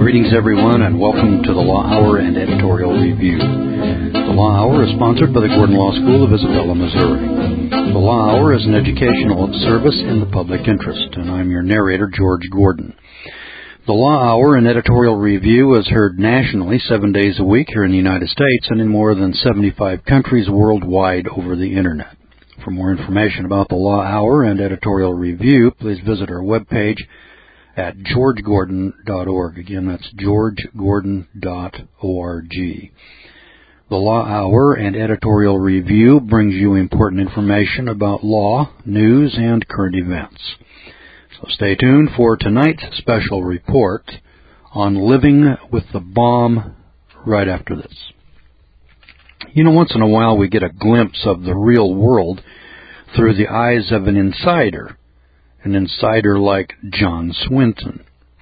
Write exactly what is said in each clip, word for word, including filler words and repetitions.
Greetings, everyone, and welcome to the Law Hour and Editorial Review. The Law Hour is sponsored by the Gordon Law School of Isabella, Missouri. The Law Hour is an educational service in the public interest, and I'm your narrator, George Gordon. The Law Hour and Editorial Review is heard nationally seven days a week here in the United States and in more than seventy-five countries worldwide over the Internet. For more information about the Law Hour and Editorial Review, please visit our webpage at george gordon dot org. Again, that's george gordon dot org. The Law Hour and Editorial Review brings you important information about law, news, and current events. So stay tuned for tonight's special report on living with the bomb right after this. You know, once in a while we get a glimpse of the real world through the eyes of an insider. An insider like John Swinton.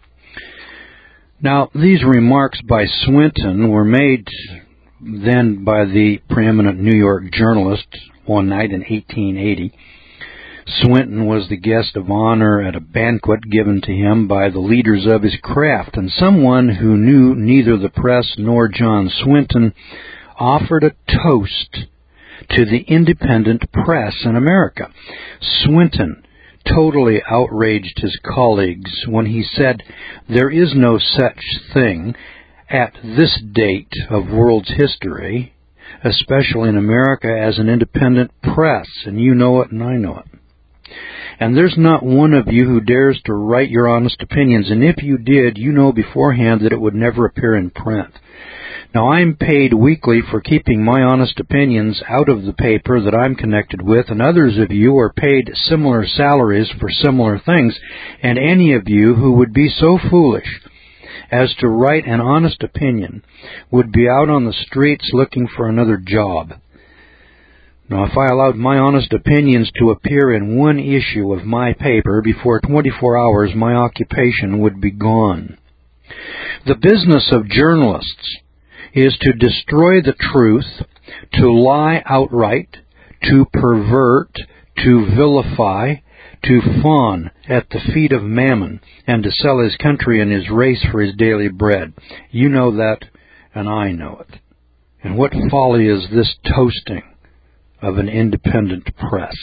Now, these remarks by Swinton were made then by the preeminent New York journalist one night in eighteen eighty. Swinton was the guest of honor at a banquet given to him by the leaders of his craft, and someone who knew neither the press nor John Swinton offered a toast to the independent press in America. Swinton totally outraged his colleagues when he said, "There is no such thing at this date of world's history, especially in America, as an independent press, and you know it and I know it. And there's not one of you who dares to write your honest opinions, and if you did, you know beforehand that it would never appear in print. Now, I'm paid weekly for keeping my honest opinions out of the paper that I'm connected with, and others of you are paid similar salaries for similar things, and any of you who would be so foolish as to write an honest opinion would be out on the streets looking for another job. Now, if I allowed my honest opinions to appear in one issue of my paper, before twenty-four hours my occupation would be gone. The business of journalists is to destroy the truth, to lie outright, to pervert, to vilify, to fawn at the feet of Mammon, and to sell his country and his race for his daily bread. You know that, and I know it. And what folly is this toasting of an independent press?"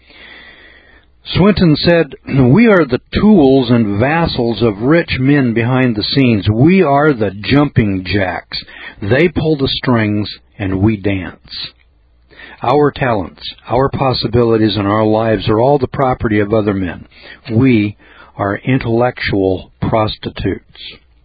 Swinton said, "We are the tools and vassals of rich men behind the scenes. We are the jumping jacks. They pull the strings and we dance. Our talents, our possibilities, and our lives are all the property of other men. We are intellectual prostitutes."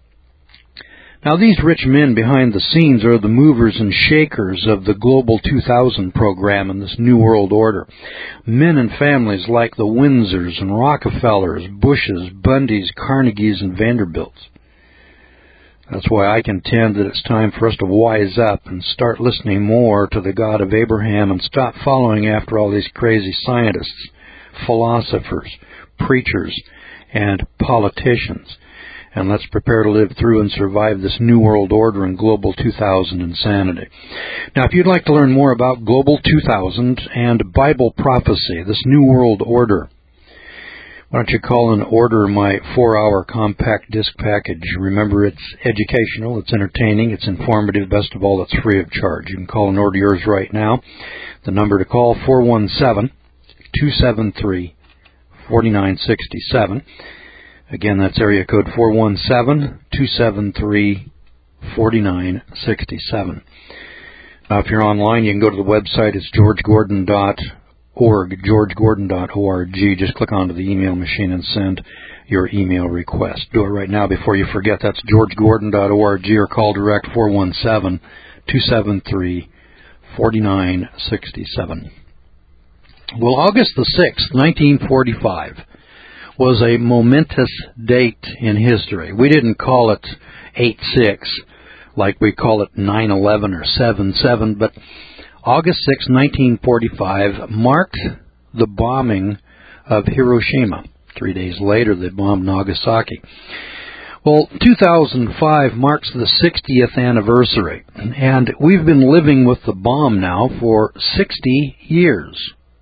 Now, these rich men behind the scenes are the movers and shakers of the Global two thousand program and this New World Order. Men and families like the Windsors and Rockefellers, Bushes, Bundys, Carnegies, and Vanderbilts. That's why I contend that it's time for us to wise up and start listening more to the God of Abraham and stop following after all these crazy scientists, philosophers, preachers, and politicians. And let's prepare to live through and survive this New World Order and Global two thousand insanity. Now, if you'd like to learn more about Global two thousand and Bible prophecy, this New World Order, why don't you call and order my four-hour compact disc package? Remember, it's educational, it's entertaining, it's informative, best of all, it's free of charge. You can call and order yours right now. The number to call, four one seven, two seven three, four nine six seven. Again, that's area code four one seven, two seven three, four nine six seven. Now, if you're online, you can go to the website. It's george gordon dot org, george gordon dot org. Just click onto the email machine and send your email request. Do it right now before you forget. That's george gordon dot org, or call direct four one seven, two seven three, four nine six seven. Well, August the sixth, nineteen forty-five, was a momentous date in history. We didn't call it eight six like we call it nine eleven or seven seven, but August sixth, nineteen forty-five marked the bombing of Hiroshima. Three days later, they bombed Nagasaki. Well, two thousand five marks the sixtieth anniversary, and we've been living with the bomb now for sixty years.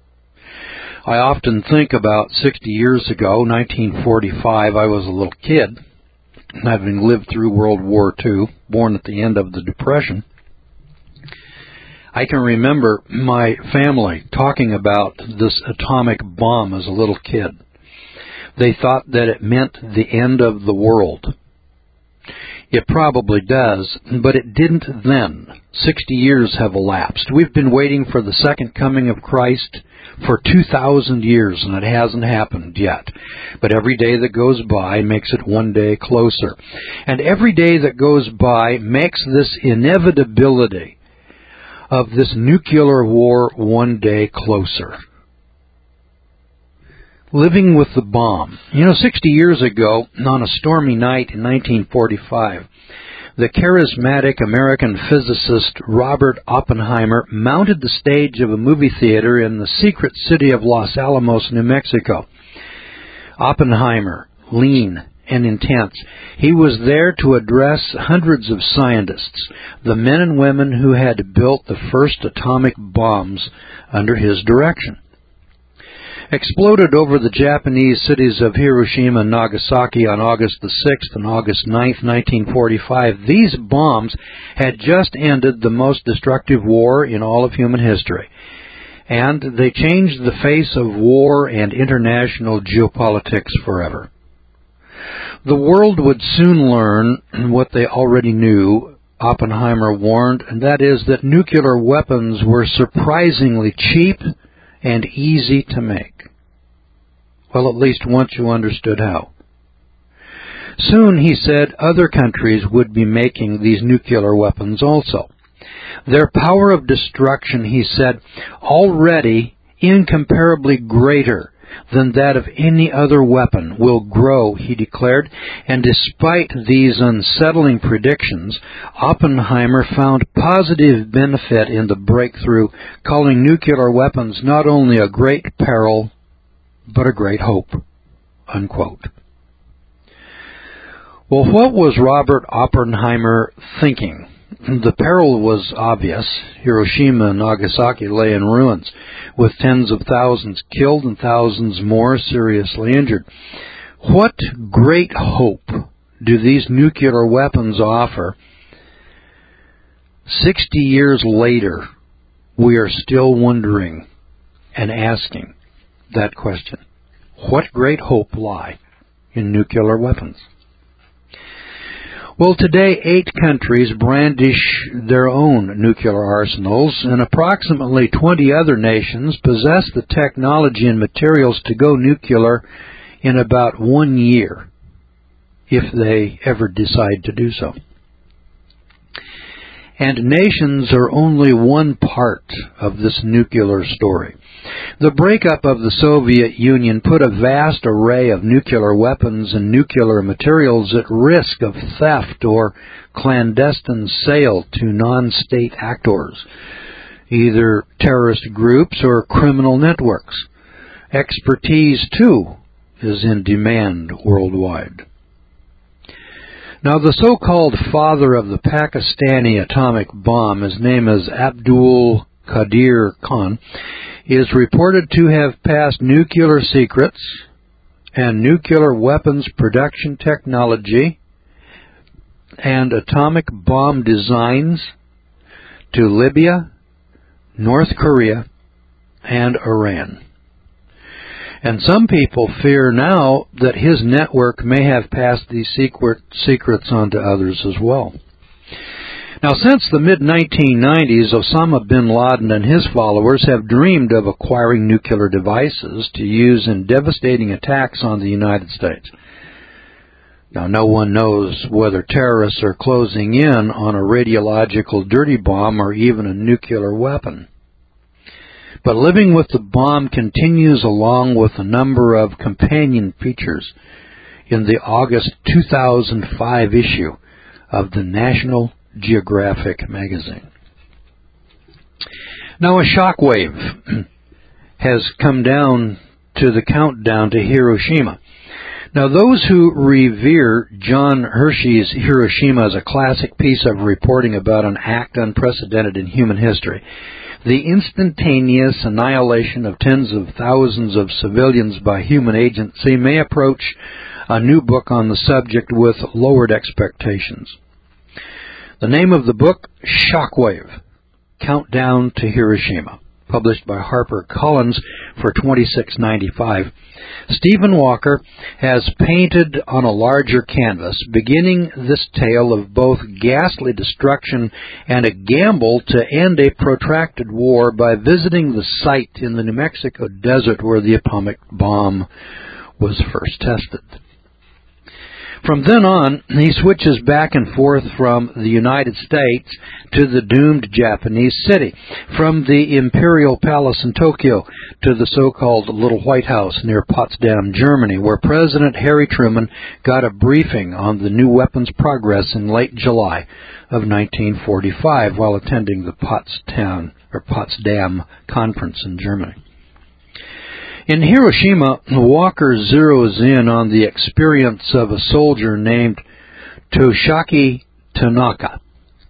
I often think about sixty years ago, nineteen forty-five, I was a little kid, having lived through World War Two, born at the end of the Depression, I can remember my family talking about this atomic bomb as a little kid. They thought that it meant the end of the world. It probably does, but it didn't then. Sixty years have elapsed. We've been waiting for the second coming of Christ for two thousand years, and it hasn't happened yet. But every day that goes by makes it one day closer. And every day that goes by makes this inevitability of this nuclear war one day closer. Living with the bomb. You know, sixty years ago, on a stormy night in nineteen forty-five, the charismatic American physicist Robert Oppenheimer mounted the stage of a movie theater in the secret city of Los Alamos, New Mexico. Oppenheimer, lean and intense, he was there to address hundreds of scientists, the men and women who had built the first atomic bombs under his direction. Exploded over the Japanese cities of Hiroshima and Nagasaki on August the sixth and August ninth, nineteen forty-five, these bombs had just ended the most destructive war in all of human history. And they changed the face of war and international geopolitics forever. The world would soon learn what they already knew, Oppenheimer warned, and that is that nuclear weapons were surprisingly cheap and easy to make. Well, at least once you understood how. Soon, he said, other countries would be making these nuclear weapons also. Their power of destruction, he said, already incomparably greater than that of any other weapon, will grow, he declared, and despite these unsettling predictions, Oppenheimer found positive benefit in the breakthrough, calling nuclear weapons not only a great peril, but a great hope, unquote. Well, what was Robert Oppenheimer thinking? The peril was obvious. Hiroshima and Nagasaki lay in ruins, with tens of thousands killed and thousands more seriously injured. What great hope do these nuclear weapons offer? Sixty years later, we are still wondering and asking that question. What great hope lie in nuclear weapons? Well, today, eight countries brandish their own nuclear arsenals, and approximately twenty other nations possess the technology and materials to go nuclear in about one year, if they ever decide to do so. And nations are only one part of this nuclear story. The breakup of the Soviet Union put a vast array of nuclear weapons and nuclear materials at risk of theft or clandestine sale to non-state actors, either terrorist groups or criminal networks. Expertise, too, is in demand worldwide. Now, the so-called father of the Pakistani atomic bomb, his name is Abdul Qadir Khan, is reported to have passed nuclear secrets and nuclear weapons production technology and atomic bomb designs to Libya, North Korea, and Iran. And some people fear now that his network may have passed these secret secrets on to others as well. Now, since the mid nineteen nineties, Osama bin Laden and his followers have dreamed of acquiring nuclear devices to use in devastating attacks on the United States. Now, no one knows whether terrorists are closing in on a radiological dirty bomb or even a nuclear weapon. But living with the bomb continues along with a number of companion features in the August two thousand five issue of the National Geographic magazine. Now, a shockwave has come down to the countdown to Hiroshima. Now, those who revere John Hershey's Hiroshima as a classic piece of reporting about an act unprecedented in human history, the instantaneous annihilation of tens of thousands of civilians by human agency may approach a new book on the subject with lowered expectations. The name of the book, Shockwave, Countdown to Hiroshima, published by HarperCollins for twenty-six ninety-five. Stephen Walker has painted on a larger canvas, beginning this tale of both ghastly destruction and a gamble to end a protracted war by visiting the site in the New Mexico desert where the atomic bomb was first tested. From then on, he switches back and forth from the United States to the doomed Japanese city, from the Imperial Palace in Tokyo to the so-called Little White House near Potsdam, Germany, where President Harry Truman got a briefing on the new weapons progress in late July of nineteen forty-five while attending the Potsdam, or Potsdam Conference in Germany. In Hiroshima, Walker zeroes in on the experience of a soldier named Toshiaki Tanaka.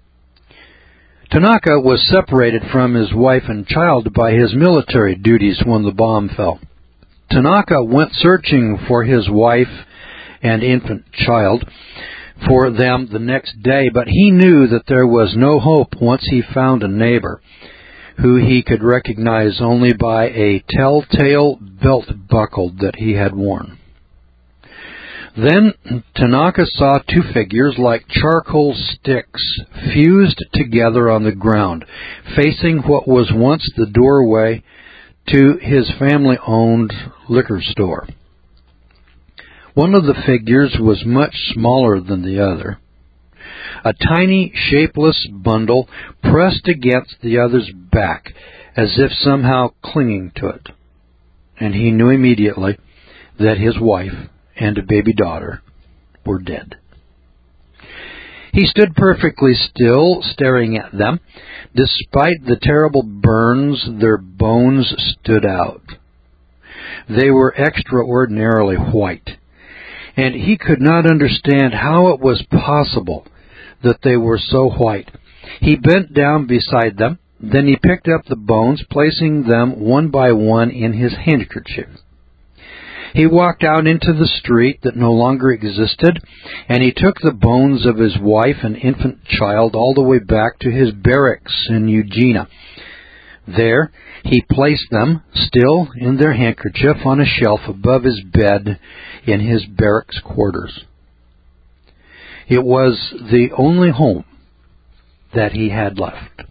Tanaka was separated from his wife and child by his military duties when the bomb fell. Tanaka went searching for his wife and infant child for them the next day, but he knew that there was no hope once he found a neighbor who he could recognize only by a telltale belt buckle that he had worn. Then Tanaka saw two figures like charcoal sticks fused together on the ground, facing what was once the doorway to his family-owned liquor store. One of the figures was much smaller than the other. A tiny, shapeless bundle pressed against the other's back, as if somehow clinging to it. And he knew immediately that his wife and a baby daughter were dead. He stood perfectly still, staring at them. Despite the terrible burns, their bones stood out. They were extraordinarily white, and he could not understand how it was possible that they were so white. He bent down beside them. Then he picked up the bones, placing them one by one in his handkerchief. He walked out into the street that no longer existed, and he took the bones of his wife and infant child all the way back to his barracks in Eugenia. There he placed them, still in their handkerchief, on a shelf above his bed in his barracks quarters. It was the only home that he had left.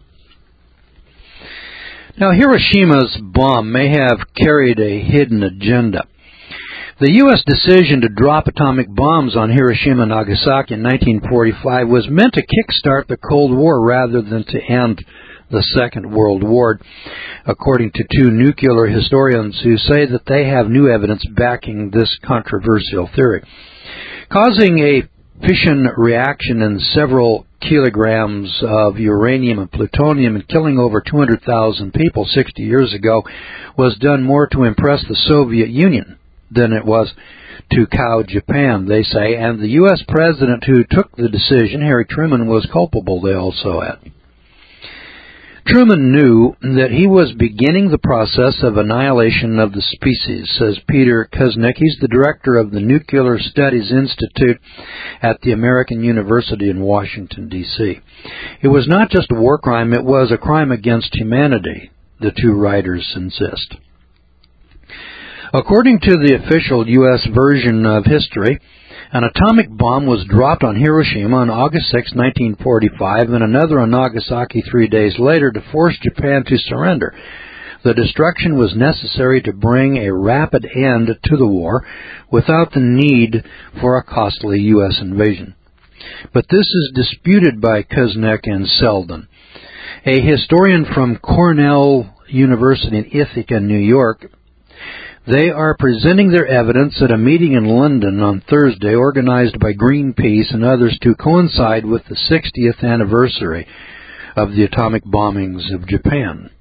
Now, Hiroshima's bomb may have carried a hidden agenda. The U S decision to drop atomic bombs on Hiroshima and Nagasaki in nineteen forty-five was meant to kickstart the Cold War rather than to end the Second World War, according to two nuclear historians who say that they have new evidence backing this controversial theory. Causing a fission reaction in several kilograms of uranium and plutonium and killing over two hundred thousand people sixty years ago was done more to impress the Soviet Union than it was to cow Japan, they say, and the U S president who took the decision, Harry Truman, was culpable, they also add. Truman knew that he was beginning the process of annihilation of the species, says Peter Kuznick. He's the director of the Nuclear Studies Institute at the American University in Washington, D C It was not just a war crime, it was a crime against humanity, the two writers insist. According to the official U S version of history, an atomic bomb was dropped on Hiroshima on August sixth, nineteen forty-five, and another on Nagasaki three days later to force Japan to surrender. The destruction was necessary to bring a rapid end to the war without the need for a costly U S invasion. But this is disputed by Kuznick and Selden. A historian from Cornell University in Ithaca, New York, they are presenting their evidence at a meeting in London on Thursday organized by Greenpeace and others to coincide with the sixtieth anniversary of the atomic bombings of Japan.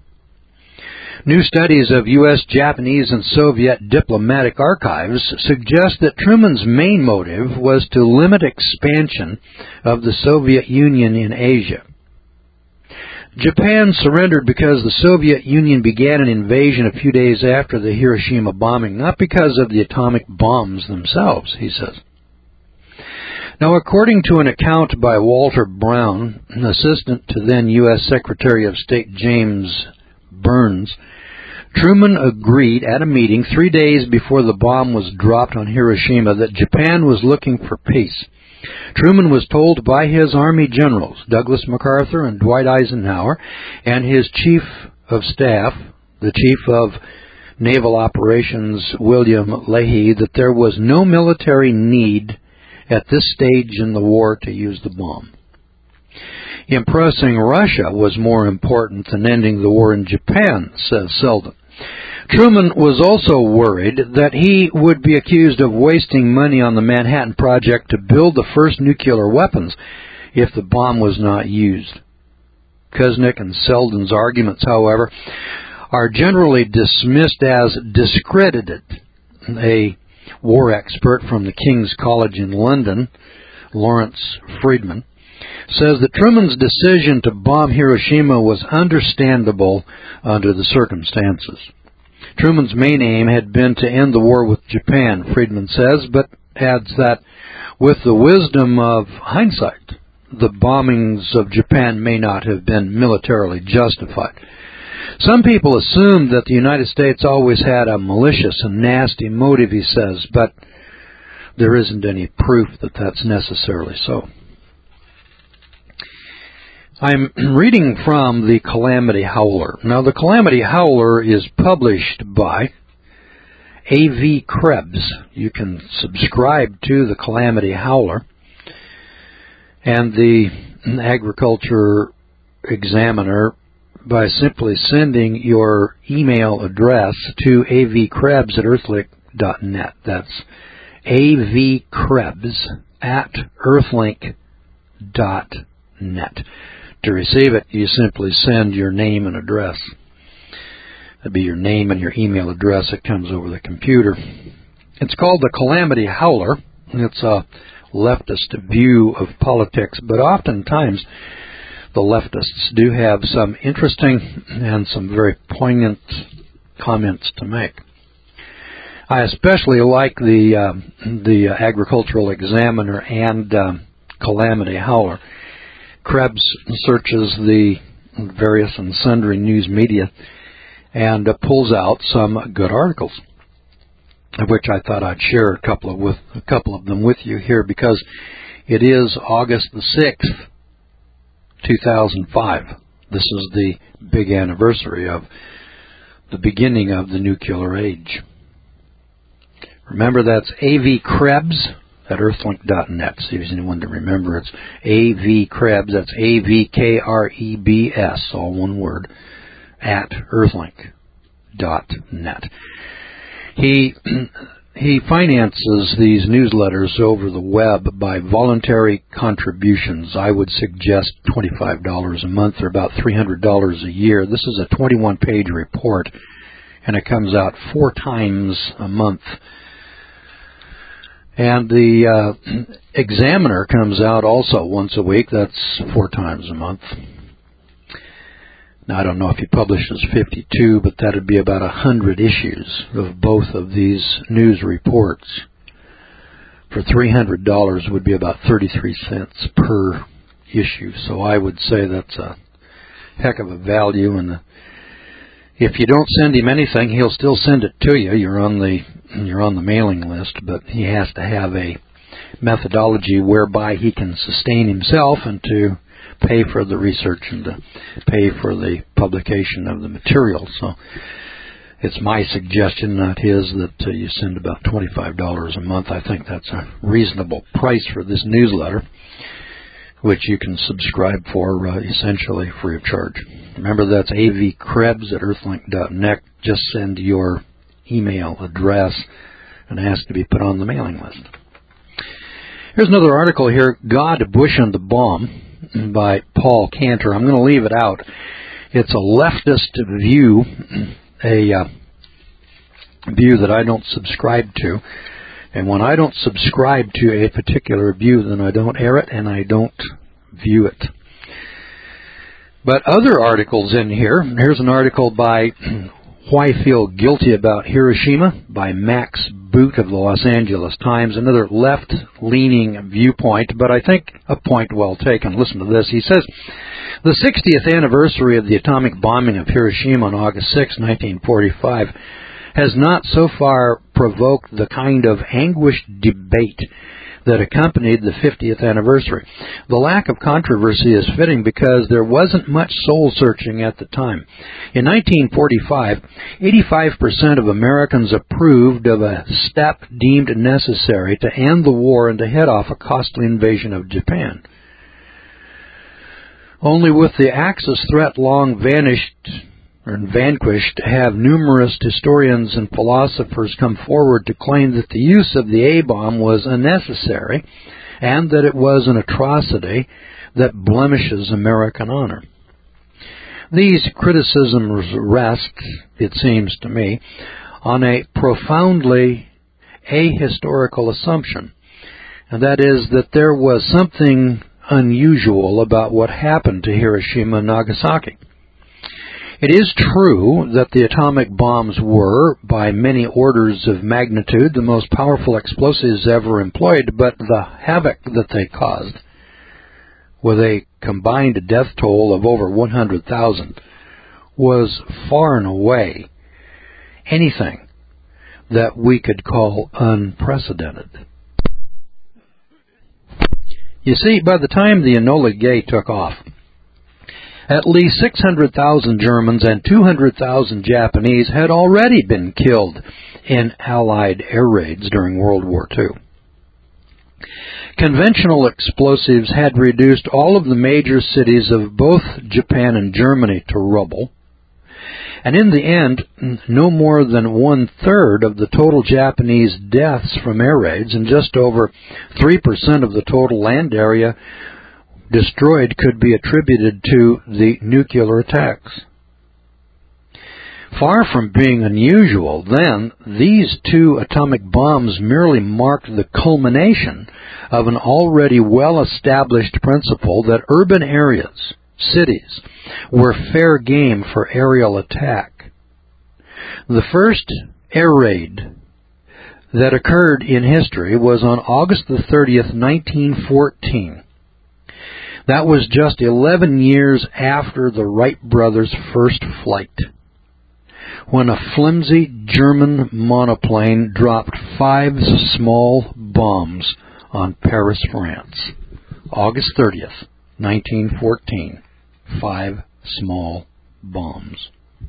New studies of U S, Japanese, and Soviet diplomatic archives suggest that Truman's main motive was to limit expansion of the Soviet Union in Asia. Japan surrendered because the Soviet Union began an invasion a few days after the Hiroshima bombing, not because of the atomic bombs themselves, he says. Now, according to an account by Walter Brown, an assistant to then U S Secretary of State James Burns, Truman agreed at a meeting three days before the bomb was dropped on Hiroshima that Japan was looking for peace. Truman was told by his Army generals, Douglas MacArthur and Dwight Eisenhower, and his Chief of Staff, the Chief of Naval Operations, William Leahy, that there was no military need at this stage in the war to use the bomb. Impressing Russia was more important than ending the war in Japan, says Selden. Truman was also worried that he would be accused of wasting money on the Manhattan Project to build the first nuclear weapons if the bomb was not used. Kuznick and Selden's arguments, however, are generally dismissed as discredited. A war expert from the King's College in London, Lawrence Friedman, says that Truman's decision to bomb Hiroshima was understandable under the circumstances. Truman's main aim had been to end the war with Japan, Friedman says, but adds that with the wisdom of hindsight, the bombings of Japan may not have been militarily justified. Some people assumed that the United States always had a malicious and nasty motive, he says, but there isn't any proof that that's necessarily so. I'm reading from the Calamity Howler. Now, the Calamity Howler is published by A V Krebs. You can subscribe to the Calamity Howler. And the Agriculture Examiner by simply sending your email address to avkrebs at earthlink dot net. That's avkrebs at earthlink dot net. To receive it, you simply send your name and address. That'd be your name and your email address. It comes over the computer. It's called the Calamity Howler. It's a leftist view of politics, but oftentimes the leftists do have some interesting and some very poignant comments to make. I especially like the uh, the Agricultural Examiner and uh, Calamity Howler. Krebs searches the various and sundry news media and uh, pulls out some good articles, of which I thought I'd share a couple of with a couple of them with you here, because it is August the sixth, two thousand five. This is the big anniversary of the beginning of the nuclear age. Remember, that's A V Krebs at earthlink dot net. See if there's anyone to remember. It's A V Krebs. That's A V K R E B S, all one word, at earthlink dot net. He he finances these newsletters over the web by voluntary contributions. I would suggest twenty-five dollars a month, or about three hundred dollars a year. This is a twenty-one page report, and it comes out four times a month. And the uh, Examiner comes out also once a week. That's four times a month. Now, I don't know if he publishes fifty-two, but that would be about one hundred issues of both of these news reports. For three hundred dollars would be about thirty-three cents per issue. So I would say that's a heck of a value. And if you don't send him anything, he'll still send it to you. You're on the you're on the mailing list, but he has to have a methodology whereby he can sustain himself and to pay for the research and to pay for the publication of the material. So it's my suggestion, not his, that uh, you send about twenty-five dollars a month. I think that's a reasonable price for this newsletter, which you can subscribe for uh, essentially free of charge. Remember, that's avkrebs at earthlink dot net. Just send your email address and ask to be put on the mailing list. Here's another article here, God, Bush, and the Bomb, by Paul Cantor. I'm going to leave it out. It's a leftist view, a uh, view that I don't subscribe to. And when I don't subscribe to a particular view, then I don't air it and I don't view it. But other articles in here, here's an article by Why Feel Guilty About Hiroshima by Max Boot of the Los Angeles Times, another left-leaning viewpoint, but I think a point well taken. Listen to this. He says, the sixtieth anniversary of the atomic bombing of Hiroshima on August sixth, nineteen forty-five, has not so far provoked the kind of anguished debate that accompanied the fiftieth anniversary. The lack of controversy is fitting because there wasn't much soul-searching at the time. In nineteen forty-five, eighty-five percent of Americans approved of a step deemed necessary to end the war and to head off a costly invasion of Japan. Only with the Axis threat long vanished or vanquished have numerous historians and philosophers come forward to claim that the use of the A-bomb was unnecessary and that it was an atrocity that blemishes American honor. These criticisms rest, it seems to me, on a profoundly ahistorical assumption, and that is that there was something unusual about what happened to Hiroshima and Nagasaki. It is true that the atomic bombs were, by many orders of magnitude, the most powerful explosives ever employed, but the havoc that they caused, with a combined death toll of over one hundred thousand, was far and away anything that we could call unprecedented. You see, by the time the Enola Gay took off, at least six hundred thousand Germans and two hundred thousand Japanese had already been killed in Allied air raids during World War Two. Conventional explosives had reduced all of the major cities of both Japan and Germany to rubble, and in the end, no more than one-third of the total Japanese deaths from air raids and just over three percent of the total land area destroyed could be attributed to the nuclear attacks. Far from being unusual, then, these two atomic bombs merely marked the culmination of an already well-established principle that urban areas, cities, were fair game for aerial attack. The first air raid that occurred in history was on August the thirtieth, nineteen fourteen. That was just eleven years after the Wright brothers' first flight, when a flimsy German monoplane dropped five small bombs on Paris, France. August thirtieth, nineteen fourteen. Five small bombs.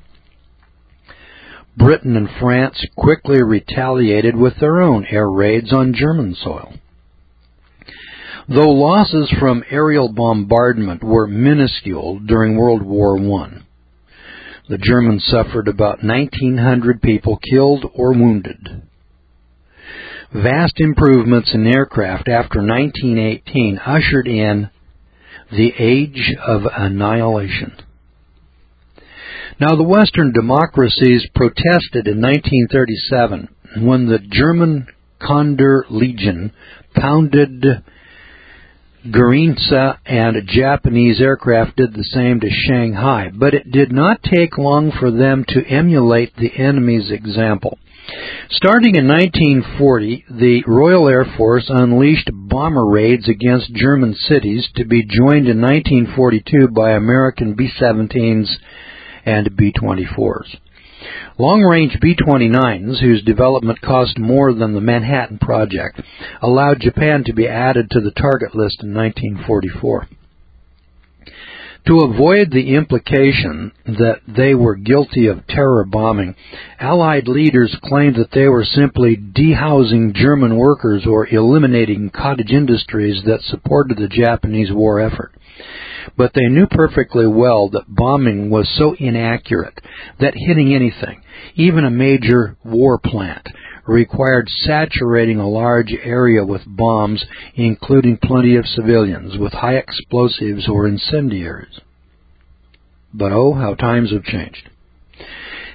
Britain and France quickly retaliated with their own air raids on German soil. Though losses from aerial bombardment were minuscule during World War One, the Germans suffered about nineteen hundred people killed or wounded. Vast improvements in aircraft after nineteen eighteen ushered in the Age of Annihilation. Now, the Western democracies protested in nineteen thirty-seven when the German Condor Legion pounded Gorincza, and Japanese aircraft did the same to Shanghai, but it did not take long for them to emulate the enemy's example. Starting in nineteen forty, the Royal Air Force unleashed bomber raids against German cities to be joined in nineteen forty-two by American B seventeens and B twenty-fours. Long-range B twenty-nines, whose development cost more than the Manhattan Project, allowed Japan to be added to the target list in nineteen forty-four. To avoid the implication that they were guilty of terror bombing, Allied leaders claimed that they were simply dehousing German workers or eliminating cottage industries that supported the Japanese war effort. But they knew perfectly well that bombing was so inaccurate that hitting anything, even a major war plant, required saturating a large area with bombs, including plenty of civilians, with high explosives or incendiaries. But oh, how times have changed.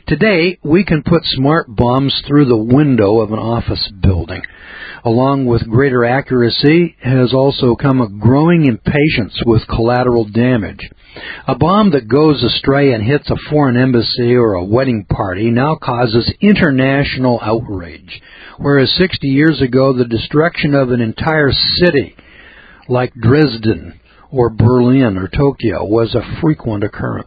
Today, we can put smart bombs through the window of an office building. Along with greater accuracy has also come a growing impatience with collateral damage. A bomb that goes astray and hits a foreign embassy or a wedding party now causes international outrage, whereas sixty years ago the destruction of an entire city like Dresden or Berlin or Tokyo was a frequent occurrence.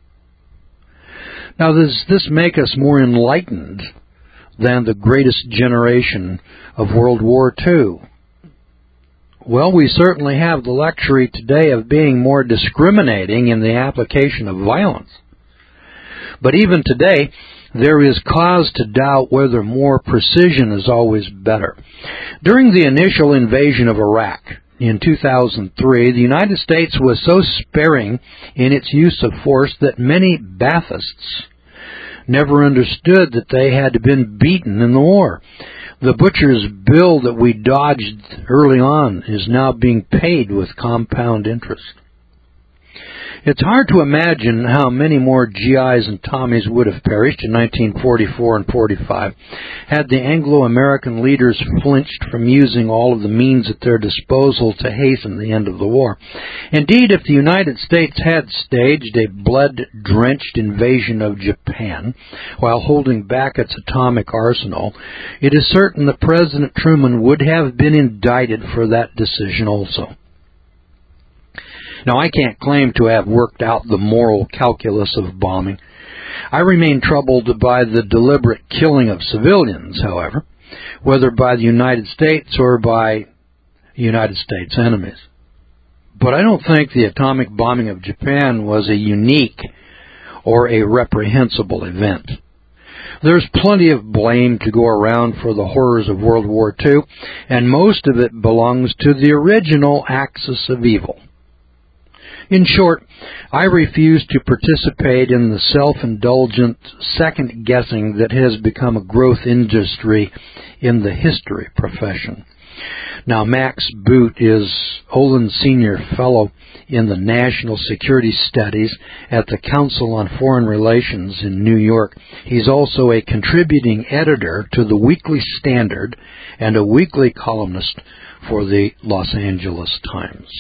Now, does this make us more enlightened than the greatest generation of World War Two? Well, we certainly have the luxury today of being more discriminating in the application of violence. But even today, there is cause to doubt whether more precision is always better. During the initial invasion of Iraq in two thousand three, the United States was so sparing in its use of force that many Baathists never understood that they had been beaten in the war. The butcher's bill that we dodged early on is now being paid with compound interest. It's hard to imagine how many more G Is and Tommies would have perished in nineteen forty-four and forty-five had the Anglo-American leaders flinched from using all of the means at their disposal to hasten the end of the war. Indeed, if the United States had staged a blood-drenched invasion of Japan while holding back its atomic arsenal, it is certain that President Truman would have been indicted for that decision also. Now, I can't claim to have worked out the moral calculus of bombing. I remain troubled by the deliberate killing of civilians, however, whether by the United States or by United States enemies. But I don't think the atomic bombing of Japan was a unique or a reprehensible event. There's plenty of blame to go around for the horrors of World War Two, and most of it belongs to the original axis of evil. In short, I refuse to participate in the self-indulgent second-guessing that has become a growth industry in the history profession. Now, Max Boot is Olin Senior Fellow in the National Security Studies at the Council on Foreign Relations in New York. He's also a contributing editor to the Weekly Standard and a weekly columnist for the Los Angeles Times.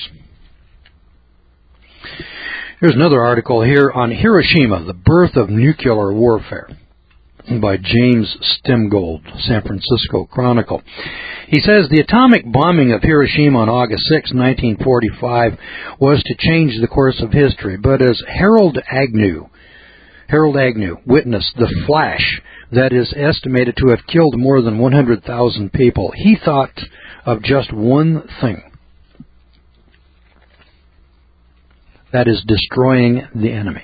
Here's another article here on Hiroshima, the Birth of Nuclear Warfare, by James Stemgold, San Francisco Chronicle. He says the atomic bombing of Hiroshima on August sixth, nineteen forty-five was to change the course of history, but as Harold Agnew, Harold Agnew witnessed the flash that is estimated to have killed more than one hundred thousand people, he thought of just one thing. That is destroying the enemy.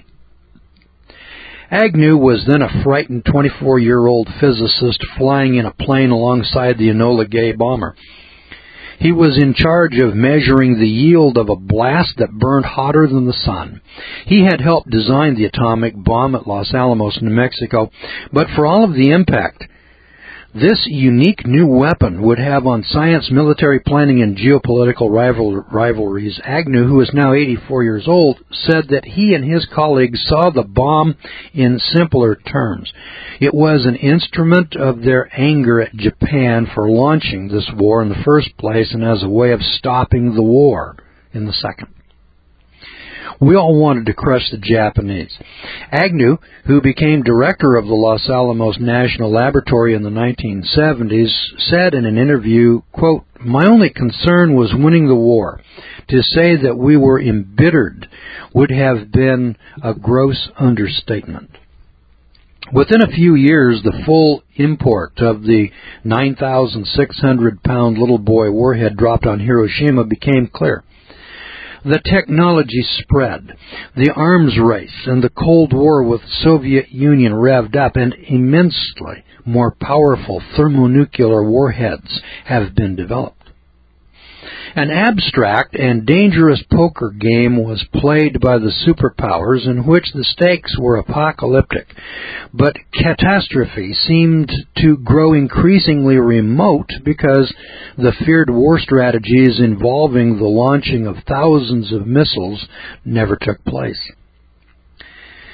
Agnew was then a frightened twenty-four-year-old physicist flying in a plane alongside the Enola Gay bomber. He was in charge of measuring the yield of a blast that burned hotter than the sun. He had helped design the atomic bomb at Los Alamos, New Mexico, but for all of the impact this unique new weapon would have on science, military planning, and geopolitical rival- rivalries, Agnew, who is now eighty-four years old, said that he and his colleagues saw the bomb in simpler terms. It was an instrument of their anger at Japan for launching this war in the first place and as a way of stopping the war in the second. We all wanted to crush the Japanese. Agnew, who became director of the Los Alamos National Laboratory in the nineteen seventies, said in an interview, quote, "My only concern was winning the war. To say that we were embittered would have been a gross understatement." Within a few years, the full import of the nine thousand six hundred pound little boy warhead dropped on Hiroshima became clear. The technology spread, the arms race and the Cold War with the Soviet Union revved up, and immensely more powerful thermonuclear warheads have been developed. An abstract and dangerous poker game was played by the superpowers in which the stakes were apocalyptic, but catastrophe seemed to grow increasingly remote because the feared war strategies involving the launching of thousands of missiles never took place.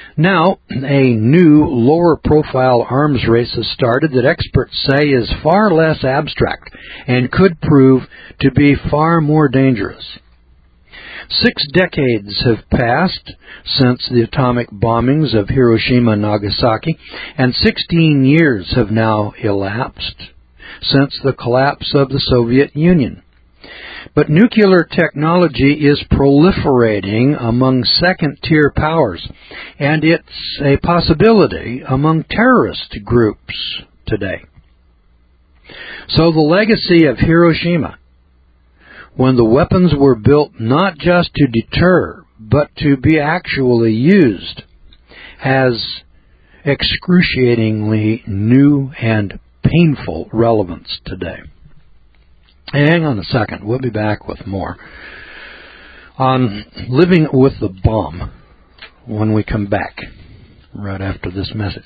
Now, a new, lower-profile arms race has started that experts say is far less abstract and could prove to be far more dangerous. Six decades have passed since the atomic bombings of Hiroshima and Nagasaki, and sixteen years have now elapsed since the collapse of the Soviet Union. But nuclear technology is proliferating among second-tier powers, and it's a possibility among terrorist groups today. So the legacy of Hiroshima, when the weapons were built not just to deter, but to be actually used, has excruciatingly new and painful relevance today. Hang on a second. We'll be back with more on living with the bomb when we come back, right after this message.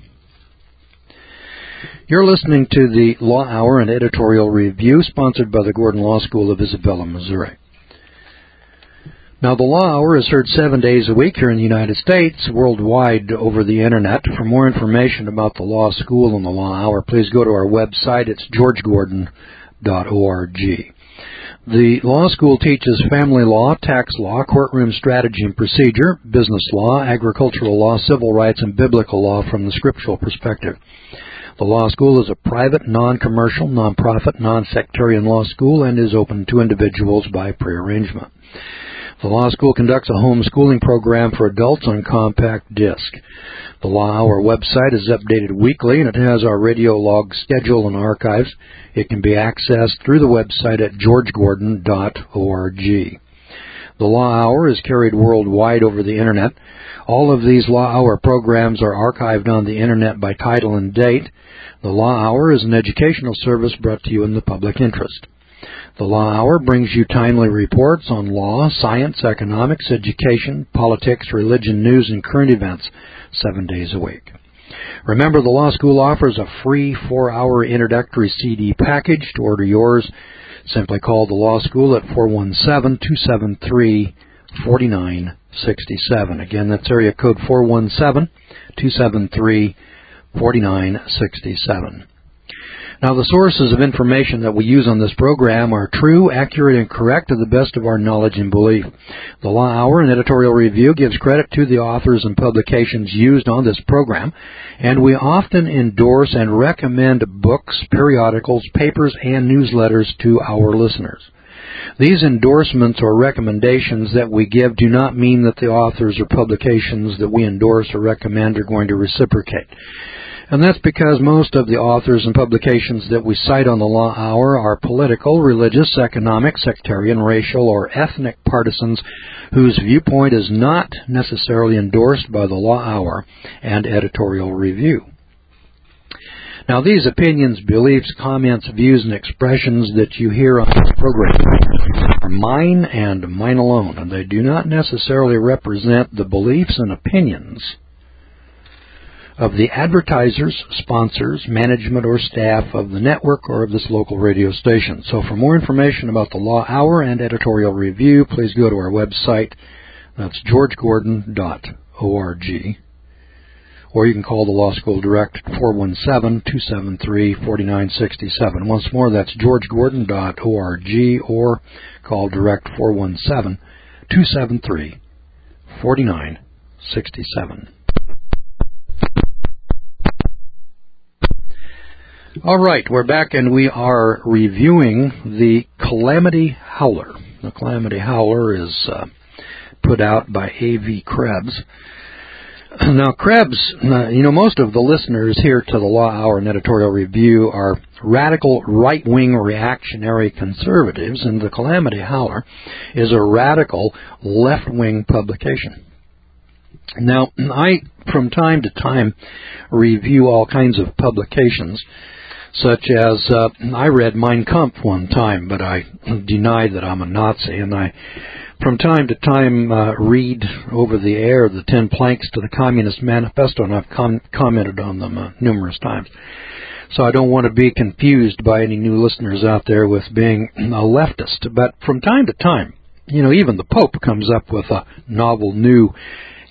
You're listening to the Law Hour and Editorial Review, sponsored by the Gordon Law School of Isabella, Missouri. Now, the Law Hour is heard seven days a week here in the United States, worldwide over the Internet. For more information about the Law School and the Law Hour, please go to our website. It's george gordon dot org. The law school teaches family law, tax law, courtroom strategy and procedure, business law, agricultural law, civil rights, and biblical law from the scriptural perspective. The law school is a private, non-commercial, non-profit, non-sectarian law school and is open to individuals by prearrangement. The law school conducts a homeschooling program for adults on compact disc. The Law Hour website is updated weekly, and it has our radio log schedule and archives. It can be accessed through the website at george gordon dot org. The Law Hour is carried worldwide over the Internet. All of these Law Hour programs are archived on the Internet by title and date. The Law Hour is an educational service brought to you in the public interest. The Law Hour brings you timely reports on law, science, economics, education, politics, religion, news, and current events seven days a week. Remember, the Law School offers a free four-hour introductory C D package. To order yours, simply call the Law School at four one seven, two seven three, four nine six seven. Again, that's area code four one seven, two seven three, four nine six seven. Now, the sources of information that we use on this program are true, accurate, and correct to the best of our knowledge and belief. The Law Hour and Editorial Review gives credit to the authors and publications used on this program, and we often endorse and recommend books, periodicals, papers, and newsletters to our listeners. These endorsements or recommendations that we give do not mean that the authors or publications that we endorse or recommend are going to reciprocate. And that's because most of the authors and publications that we cite on the Law Hour are political, religious, economic, sectarian, racial, or ethnic partisans whose viewpoint is not necessarily endorsed by the Law Hour and Editorial Review. Now, these opinions, beliefs, comments, views, and expressions that you hear on this program are mine and mine alone, and they do not necessarily represent the beliefs and opinions of the advertisers, sponsors, management, or staff of the network or of this local radio station. So for more information about the Law Hour and Editorial Review, please go to our website. That's george gordon dot org. Or you can call the Law School direct at four one seven, two seven three, four nine six seven. Once more, that's george gordon dot org, or call direct four one seven, two seven three, four nine six seven. All right, we're back and we are reviewing the Calamity Howler. The Calamity Howler is uh, put out by A V Krebs. Now, Krebs, uh, you know, most of the listeners here to the Law Hour and Editorial Review are radical right-wing reactionary conservatives, and the Calamity Howler is a radical left-wing publication. Now, I, from time to time, review all kinds of publications, such as, uh, I read Mein Kampf one time, but I deny that I'm a Nazi, and I, from time to time, uh, read over the air the Ten Planks to the Communist Manifesto, and I've com- commented on them uh, numerous times. So I don't want to be confused by any new listeners out there with being a leftist, but from time to time, you know, even the Pope comes up with a novel new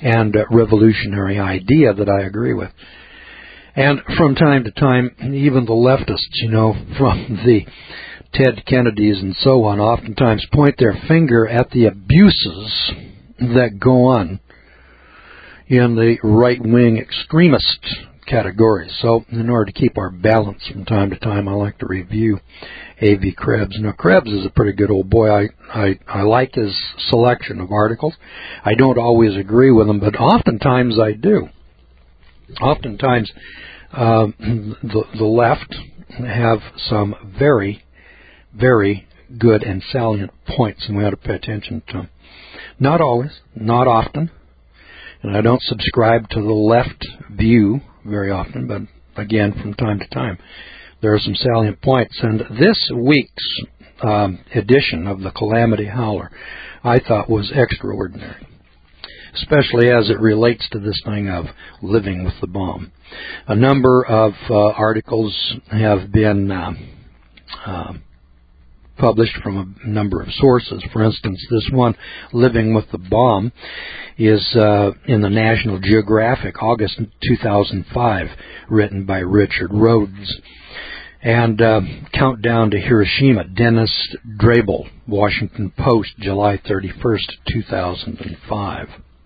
and uh, revolutionary idea that I agree with. And from time to time, even the leftists, you know, from the Ted Kennedys and so on, oftentimes point their finger at the abuses that go on in the right-wing extremist category. So in order to keep our balance from time to time, I like to review A V Krebs. Now, Krebs is a pretty good old boy. I, I, I like his selection of articles. I don't always agree with them, but oftentimes I do. Oftentimes uh, the, the left have some very, very good and salient points, and we ought to pay attention to them. Not always, not often, and I don't subscribe to the left view very often, but again, from time to time, there are some salient points. And this week's um, edition of the Calamity Howler, I thought, was extraordinary, especially as it relates to this thing of living with the bomb. A number of uh, articles have been uh, uh, published from a number of sources. For instance, this one, Living with the Bomb, is uh, in the National Geographic, August two thousand five, written by Richard Rhodes. And uh, Countdown to Hiroshima, Dennis Drabel, Washington Post, July thirty-first, two thousand five.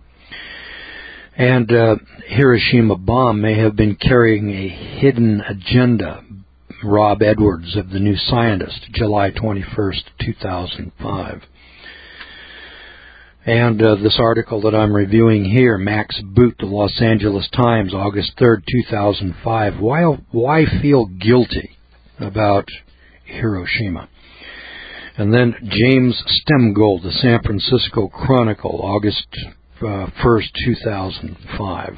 And uh, Hiroshima bomb may have been carrying a hidden agenda, Rob Edwards of The New Scientist, July twenty-first, two thousand five. And uh, this article that I'm reviewing here, Max Boot, The Los Angeles Times, August third, two thousand five. Why, why feel guilty about Hiroshima? And then James Stemgold, The San Francisco Chronicle, August uh, first, two thousand five.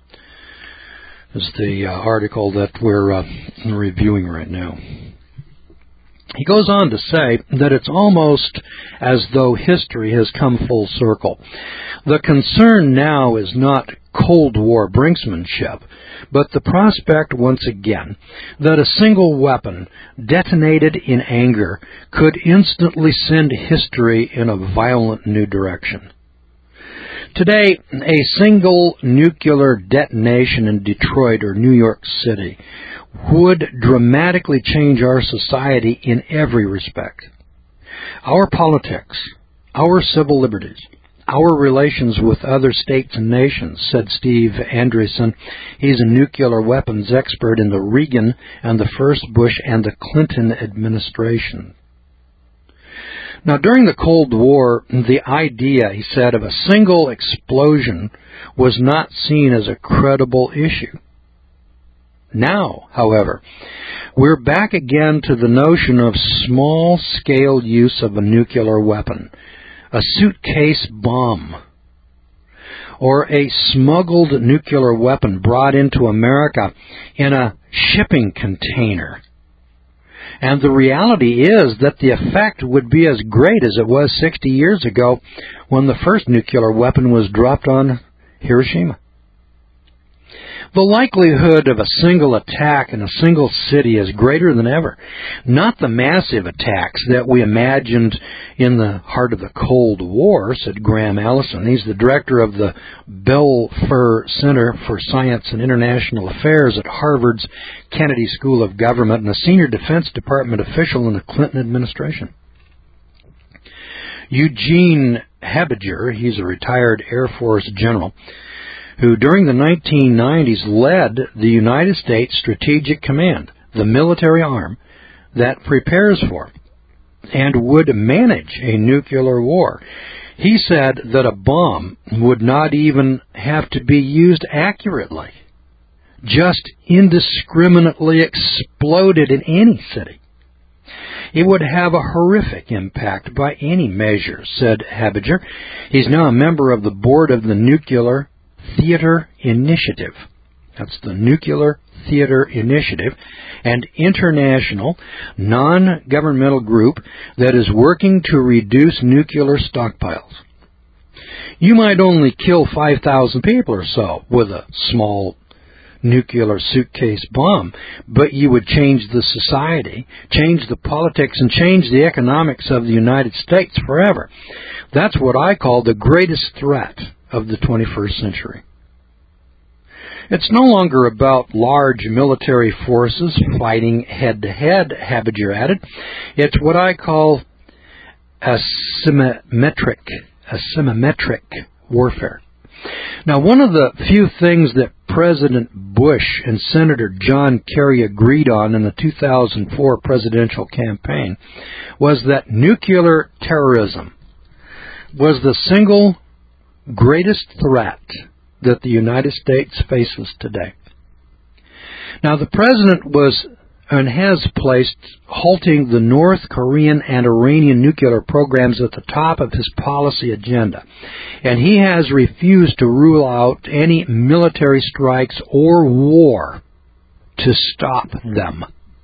Is the uh, article that we're uh, reviewing right now. He goes on to say that it's almost as though history has come full circle. The concern now is not Cold War brinksmanship, but the prospect once again that a single weapon detonated in anger could instantly send history in a violent new direction. Today, a single nuclear detonation in Detroit or New York City would dramatically change our society in every respect. Our politics, our civil liberties, our relations with other states and nations, said Steve Andreessen. He's a nuclear weapons expert in the Reagan and the first Bush and the Clinton administration. Now, during the Cold War, the idea, he said, of a single explosion was not seen as a credible issue. Now, however, we're back again to the notion of small-scale use of a nuclear weapon, a suitcase bomb, or a smuggled nuclear weapon brought into America in a shipping container. And the reality is that the effect would be as great as it was sixty years ago when the first nuclear weapon was dropped on Hiroshima. The likelihood of a single attack in a single city is greater than ever. Not the massive attacks that we imagined in the heart of the Cold War, said Graham Allison. He's the director of the Belfer Center for Science and International Affairs at Harvard's Kennedy School of Government and a senior Defense Department official in the Clinton administration. Eugene Hebiger, he's a retired Air Force general, who during the nineteen nineties led the United States Strategic Command, the military arm that prepares for and would manage a nuclear war. He said that a bomb would not even have to be used accurately, just indiscriminately exploded in any city. It would have a horrific impact by any measure, said Hebiger. He's now a member of the board of the Nuclear Theater Initiative. That's the Nuclear Theater Initiative, an international, non-governmental group that is working to reduce nuclear stockpiles. You might only kill five thousand people or so with a small nuclear suitcase bomb, but you would change the society, change the politics, and change the economics of the United States forever. That's what I call the greatest threat of the twenty-first century. It's no longer about large military forces fighting head-to-head, Habiger added. It's what I call asymmetric, asymmetric warfare. Now, one of the few things that President Bush and Senator John Kerry agreed on in the two thousand four presidential campaign was that nuclear terrorism was the single greatest threat that the United States faces today. Now, the president was and has placed halting the North Korean and Iranian nuclear programs at the top of his policy agenda, and he has refused to rule out any military strikes or war to stop them.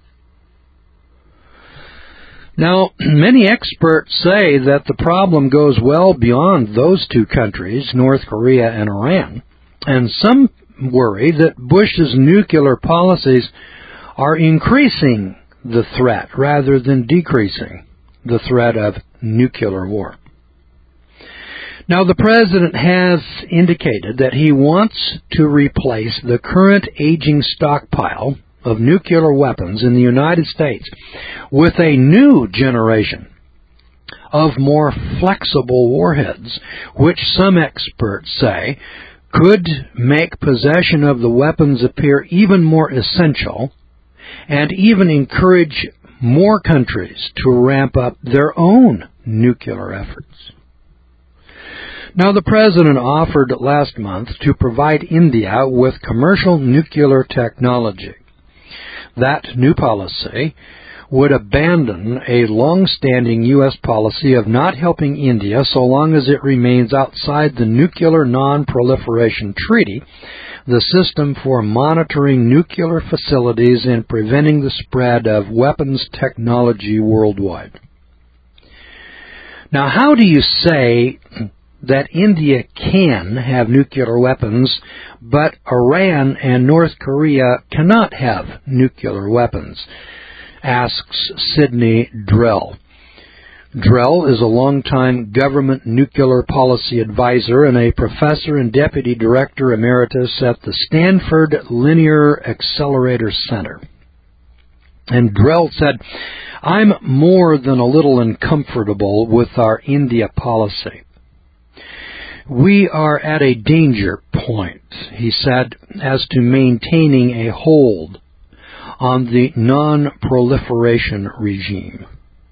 Now, many experts say that the problem goes well beyond those two countries, North Korea and Iran, and some worry that Bush's nuclear policies are increasing the threat rather than decreasing the threat of nuclear war. Now, the president has indicated that he wants to replace the current aging stockpile of nuclear weapons in the United States with a new generation of more flexible warheads, which some experts say could make possession of the weapons appear even more essential and even encourage more countries to ramp up their own nuclear efforts. Now, the president offered last month to provide India with commercial nuclear technology. That new policy would abandon a long-standing U S policy of not helping India so long as it remains outside the Nuclear Non-Proliferation Treaty, the system for monitoring nuclear facilities and preventing the spread of weapons technology worldwide. Now, how do you say that India can have nuclear weapons, but Iran and North Korea cannot have nuclear weapons? Asks Sidney Drell. Drell is a longtime government nuclear policy advisor and a professor and deputy director emeritus at the Stanford Linear Accelerator Center. And Drell said, "I'm more than a little uncomfortable with our India policy. We are at a danger point," he said, "as to maintaining a hold on the non-proliferation regime."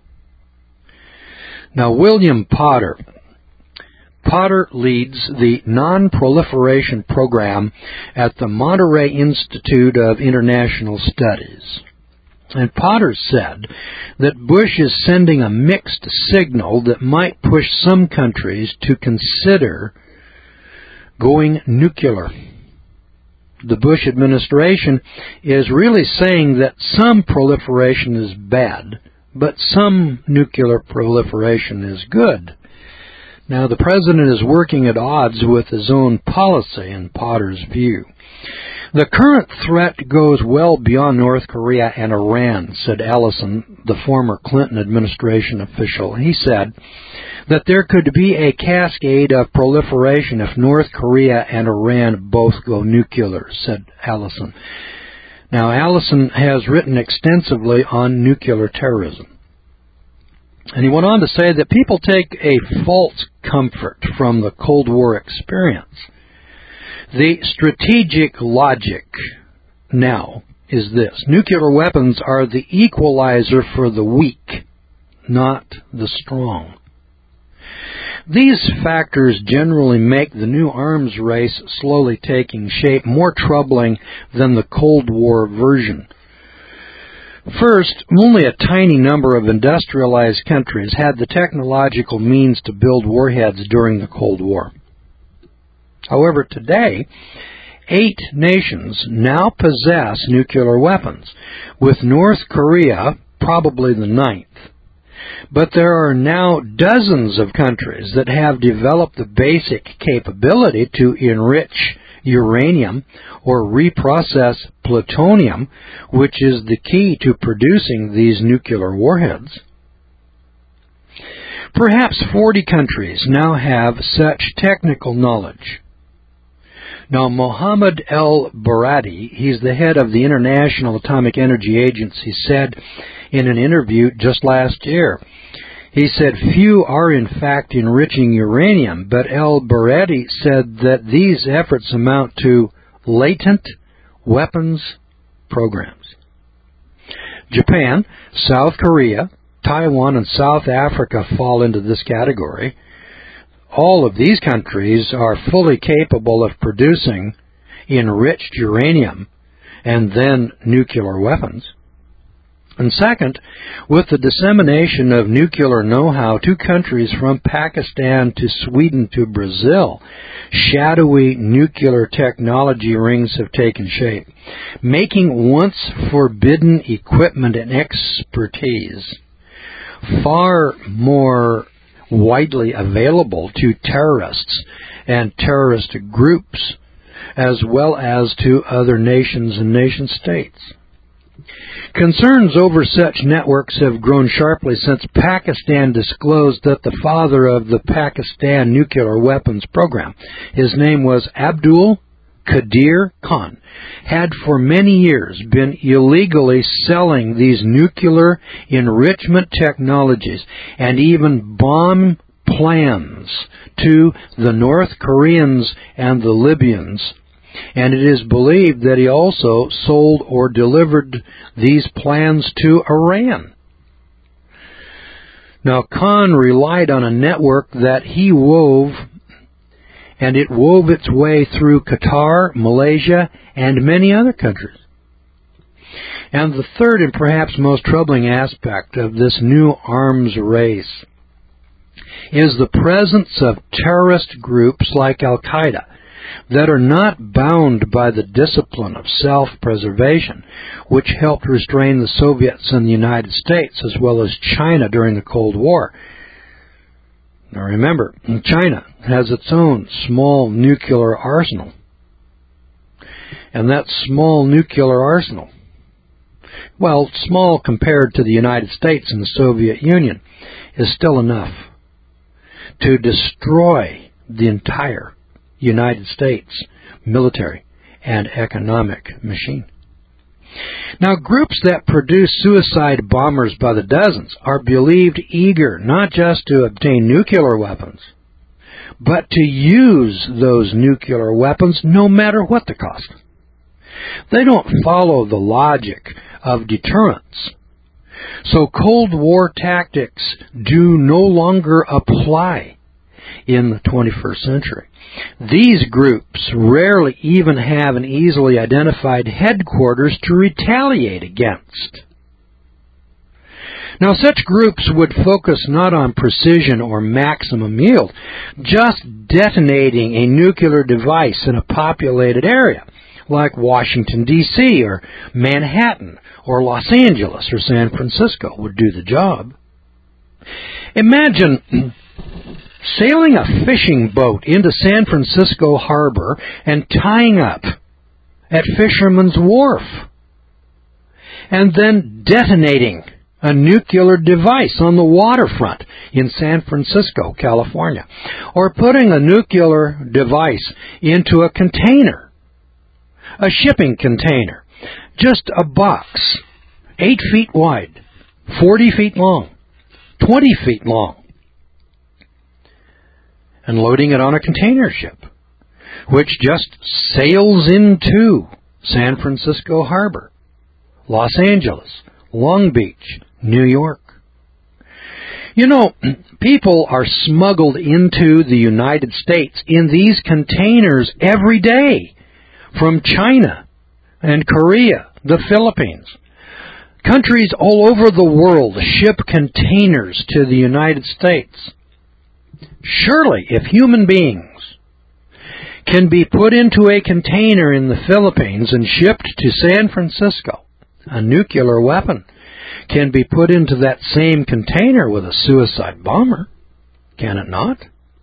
Now, William Potter. Potter leads the non-proliferation program at the Monterey Institute of International Studies. And Potter said that Bush is sending a mixed signal that might push some countries to consider going nuclear. The Bush administration is really saying that some proliferation is bad, but some nuclear proliferation is good. Now, the president is working at odds with his own policy, in Potter's view. The current threat goes well beyond North Korea and Iran, said Ellison, the former Clinton administration official. He said that there could be a cascade of proliferation if North Korea and Iran both go nuclear, said Ellison. Now, Ellison has written extensively on nuclear terrorism. And he went on to say that people take a false comfort from the Cold War experience. The strategic logic now is this: nuclear weapons are the equalizer for the weak, not the strong. These factors generally make the new arms race slowly taking shape more troubling than the Cold War version. First, only a tiny number of industrialized countries had the technological means to build warheads during the Cold War. However, today, eight nations now possess nuclear weapons, with North Korea probably the ninth. But there are now dozens of countries that have developed the basic capability to enrich uranium or reprocess plutonium, which is the key to producing these nuclear warheads. Perhaps forty countries now have such technical knowledge. Now, Mohammed El-Baradi, he's the head of the International Atomic Energy Agency, said in an interview just last year, he said, few are in fact enriching uranium, but El-Baradi said that these efforts amount to latent weapons programs. Japan, South Korea, Taiwan, and South Africa fall into this category. All of these countries are fully capable of producing enriched uranium and then nuclear weapons. And second, with the dissemination of nuclear know-how to countries from Pakistan to Sweden to Brazil, shadowy nuclear technology rings have taken shape, making once forbidden equipment and expertise far more widely available to terrorists and terrorist groups, as well as to other nations and nation-states. Concerns over such networks have grown sharply since Pakistan disclosed that the father of the Pakistan nuclear weapons program, his name was Abdul Qadir Khan, had for many years been illegally selling these nuclear enrichment technologies and even bomb plans to the North Koreans and the Libyans, and it is believed that he also sold or delivered these plans to Iran. Now, Khan relied on a network that he wove, and it wove its way through Qatar, Malaysia, and many other countries. And the third and perhaps most troubling aspect of this new arms race is the presence of terrorist groups like Al-Qaeda that are not bound by the discipline of self-preservation, which helped restrain the Soviets and the United States as well as China during the Cold War. Now remember, China has its own small nuclear arsenal. And that small nuclear arsenal, well, small compared to the United States and the Soviet Union, is still enough to destroy the entire United States military and economic machine. Now, groups that produce suicide bombers by the dozens are believed eager not just to obtain nuclear weapons, but to use those nuclear weapons no matter what the cost. They don't follow the logic of deterrence. So Cold War tactics do no longer apply in the twenty-first century. These groups rarely even have an easily identified headquarters to retaliate against. Now, such groups would focus not on precision or maximum yield, just detonating a nuclear device in a populated area, like Washington, D C, or Manhattan, or Los Angeles, or San Francisco would do the job. Imagine sailing a fishing boat into San Francisco Harbor and tying up at Fisherman's Wharf, and then detonating a nuclear device on the waterfront in San Francisco, California, or putting a nuclear device into a container, a shipping container, just a box, eight feet wide, forty feet long, twenty feet long, and loading it on a container ship, which just sails into San Francisco Harbor, Los Angeles, Long Beach, New York. You know, people are smuggled into the United States in these containers every day from China and Korea, the Philippines. Countries all over the world ship containers to the United States. Surely, if human beings can be put into a container in the Philippines and shipped to San Francisco, a nuclear weapon can be put into that same container with a suicide bomber, can it not?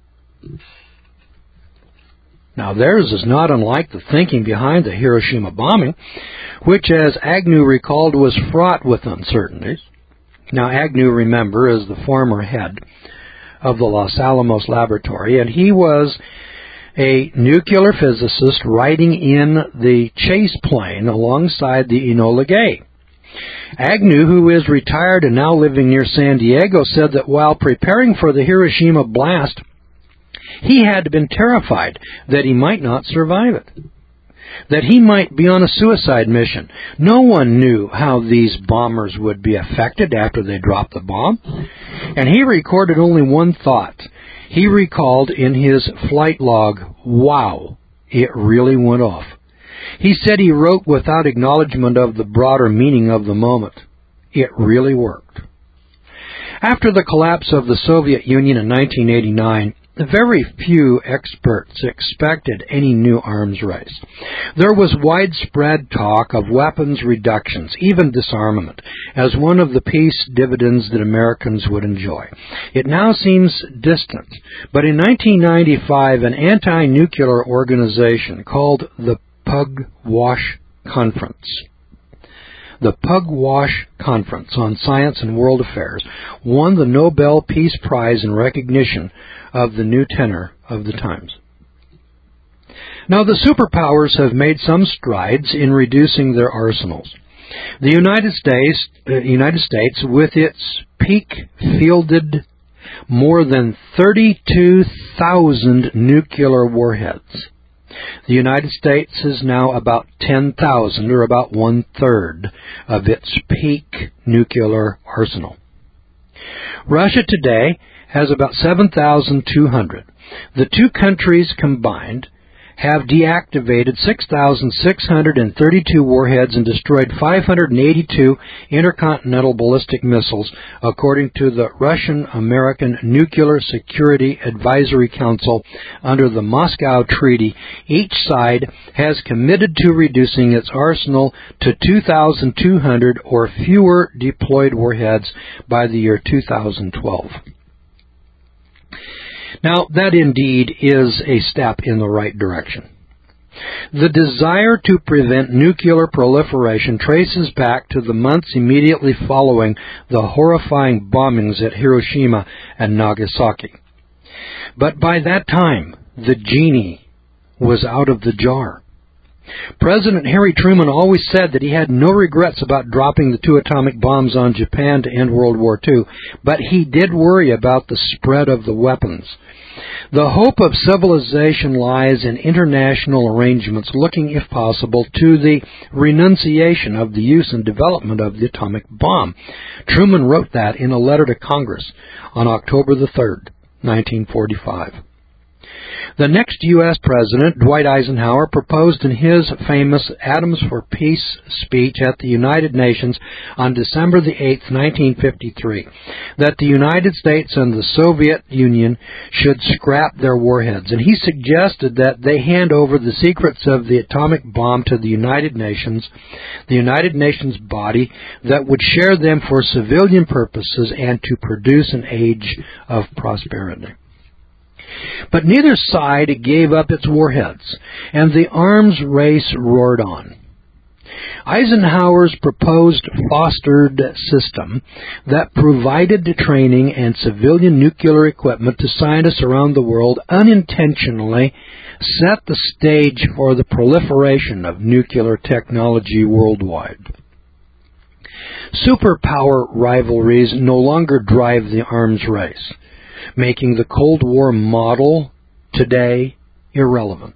Now, theirs is not unlike the thinking behind the Hiroshima bombing, which, as Agnew recalled, was fraught with uncertainties. Now, Agnew, remember, is the former head of the Los Alamos Laboratory, and he was a nuclear physicist riding in the chase plane alongside the Enola Gay. Agnew, who is retired and now living near San Diego, said that while preparing for the Hiroshima blast, he had been terrified that he might not survive it, that he might be on a suicide mission. No one knew how these bombers would be affected after they dropped the bomb, and he recorded only one thought. He recalled in his flight log, "Wow, it really went off." He said he wrote without acknowledgement of the broader meaning of the moment. It really worked. After the collapse of the Soviet Union in nineteen eighty-nine, very few experts expected any new arms race. There was widespread talk of weapons reductions, even disarmament, as one of the peace dividends that Americans would enjoy. It now seems distant, but in nineteen ninety-five, an anti-nuclear organization called the Pugwash Conference, the Pugwash Conference on Science and World Affairs, won the Nobel Peace Prize in recognition of the new tenor of the times. Now, the superpowers have made some strides in reducing their arsenals. The United States, uh, United States, with its peak fielded more than thirty-two thousand nuclear warheads. The United States is now about ten thousand, or about one-third of its peak nuclear arsenal. Russia today has about seven thousand two hundred. The two countries combined have deactivated six thousand six hundred thirty-two warheads and destroyed five hundred eighty-two intercontinental ballistic missiles, according to the Russian-American Nuclear Security Advisory Council under the Moscow Treaty. Each side has committed to reducing its arsenal to two thousand two hundred or fewer deployed warheads by the year two thousand twelve. Now, that indeed is a step in the right direction. The desire to prevent nuclear proliferation traces back to the months immediately following the horrifying bombings at Hiroshima and Nagasaki. But by that time, the genie was out of the jar. President Harry Truman always said that he had no regrets about dropping the two atomic bombs on Japan to end World War Two, but he did worry about the spread of the weapons. The hope of civilization lies in international arrangements looking, if possible, to the renunciation of the use and development of the atomic bomb. Truman wrote that in a letter to Congress on October the third, nineteen forty-five. The next U S president, Dwight Eisenhower, proposed in his famous Atoms for Peace speech at the United Nations on December the eighth, nineteen fifty-three, that the United States and the Soviet Union should scrap their warheads, and he suggested that they hand over the secrets of the atomic bomb to the United Nations, the United Nations body that would share them for civilian purposes and to produce an age of prosperity. But neither side gave up its warheads, and the arms race roared on. Eisenhower's proposed fostered system that provided training and civilian nuclear equipment to scientists around the world unintentionally set the stage for the proliferation of nuclear technology worldwide. Superpower rivalries no longer drive the arms race, making the Cold War model today irrelevant.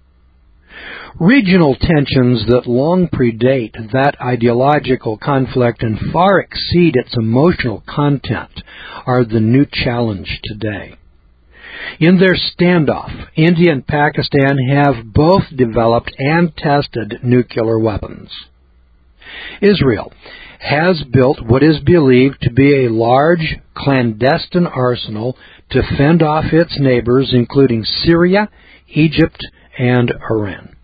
Regional tensions that long predate that ideological conflict and far exceed its emotional content are the new challenge today. In their standoff, India and Pakistan have both developed and tested nuclear weapons. Israel has built what is believed to be a large clandestine arsenal to fend off its neighbors, including Syria, Egypt, and Iran.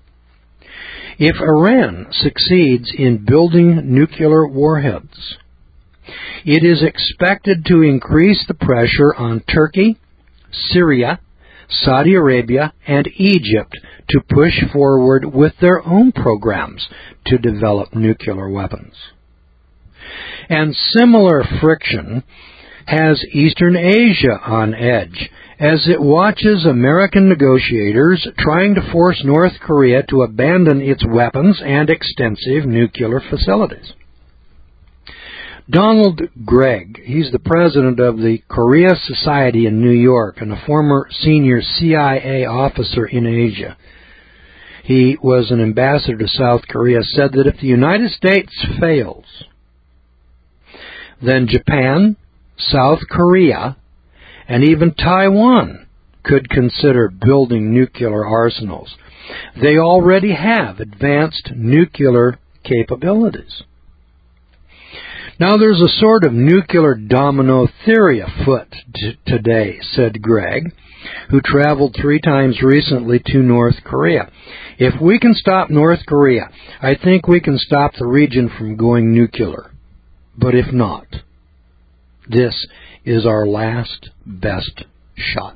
If Iran succeeds in building nuclear warheads, it is expected to increase the pressure on Turkey, Syria, Saudi Arabia, and Egypt to push forward with their own programs to develop nuclear weapons. And similar friction has Eastern Asia on edge as it watches American negotiators trying to force North Korea to abandon its weapons and extensive nuclear facilities. Donald Gregg, he's the president of the Korea Society in New York and a former senior C I A officer in Asia. He was an ambassador to South Korea, said that if the United States fails, then Japan, South Korea, and even Taiwan could consider building nuclear arsenals. They already have advanced nuclear capabilities. Now, there's a sort of nuclear domino theory afoot t- today, said Gregg, who traveled three times recently to North Korea. If we can stop North Korea, I think we can stop the region from going nuclear. But if not, this is our last best shot.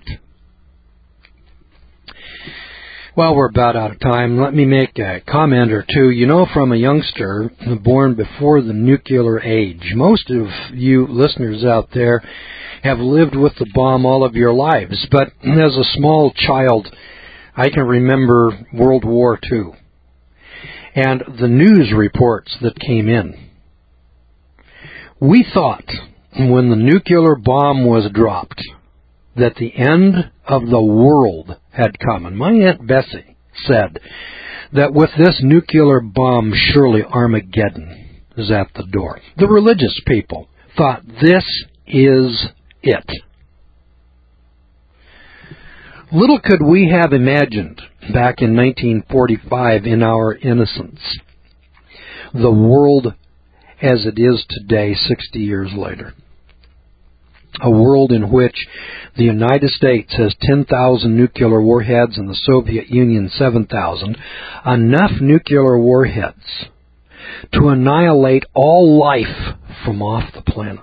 Well, we're about out of time. Let me make a comment or two. You know, from a youngster born before the nuclear age, most of you listeners out there have lived with the bomb all of your lives. But as a small child, I can remember World War Two and the news reports that came in. We thought when the nuclear bomb was dropped that the end of the world had come. And my Aunt Bessie said that with this nuclear bomb, surely Armageddon is at the door. The religious people thought this is it. Little could we have imagined back in nineteen forty-five in our innocence the world as it is today, sixty years later. A world in which the United States has ten thousand nuclear warheads and the Soviet Union seven thousand, enough nuclear warheads to annihilate all life from off the planet.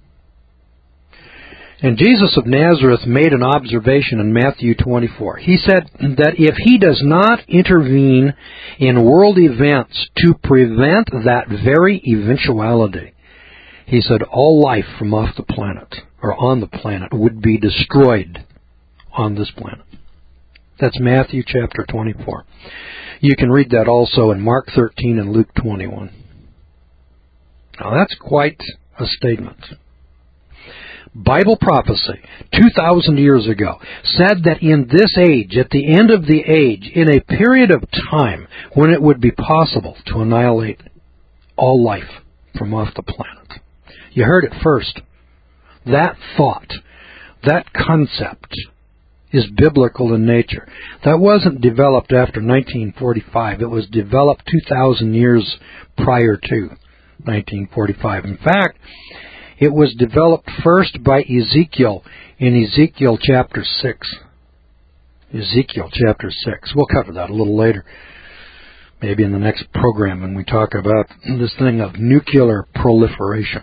And Jesus of Nazareth made an observation in Matthew twenty-four. He said that if he does not intervene in world events to prevent that very eventuality, he said all life from off the planet, or on the planet, would be destroyed on this planet. That's Matthew chapter twenty-four. You can read that also in Mark thirteen and Luke twenty-one. Now that's quite a statement. Bible prophecy, two thousand years ago, said that in this age, at the end of the age, in a period of time when it would be possible to annihilate all life from off the planet. You heard it first. That thought, that concept is biblical in nature. That wasn't developed after nineteen forty-five. It was developed two thousand years prior to nineteen forty-five. In fact, it was developed first by Ezekiel in Ezekiel chapter six. Ezekiel chapter six. We'll cover that a little later, maybe in the next program when we talk about this thing of nuclear proliferation.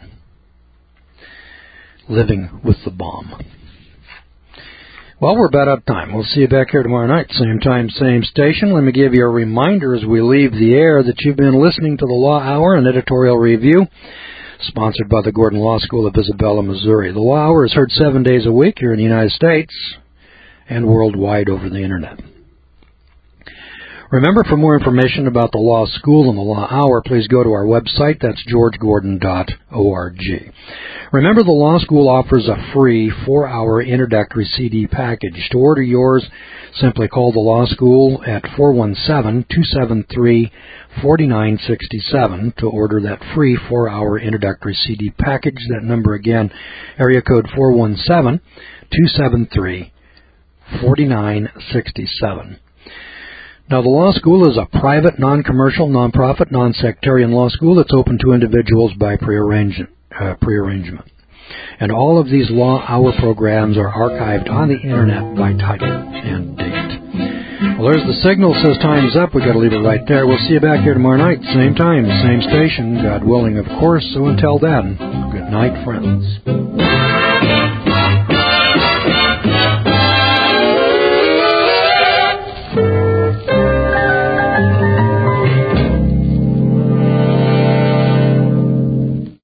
Living with the bomb. Well, we're about out of time. We'll see you back here tomorrow night, same time, same station. Let me give you a reminder as we leave the air that you've been listening to the Law Hour, an editorial review sponsored by the Gordon Law School of Isabella, Missouri. The Law Hour is heard seven days a week here in the United States and worldwide over the Internet. Remember, for more information about the Law School and the Law Hour, please go to our website. That's george gordon dot org. Remember, the Law School offers a free four-hour introductory C D package. To order yours, simply call the Law School at four one seven, two seven three, four nine six seven to order that free four-hour introductory C D package. That number again, area code four one seven, two seven three, four nine six seven. Now, the Law School is a private, non-commercial, non-profit, non-sectarian law school that's open to individuals by prearrangement. Uh, prearrangement. And all of these Law Hour programs are archived on the Internet by title and date. Well, there's the signal. Says time's up. We've got to leave it right there. We'll see you back here tomorrow night, same time, same station, God willing, of course. So until then, good night, friends.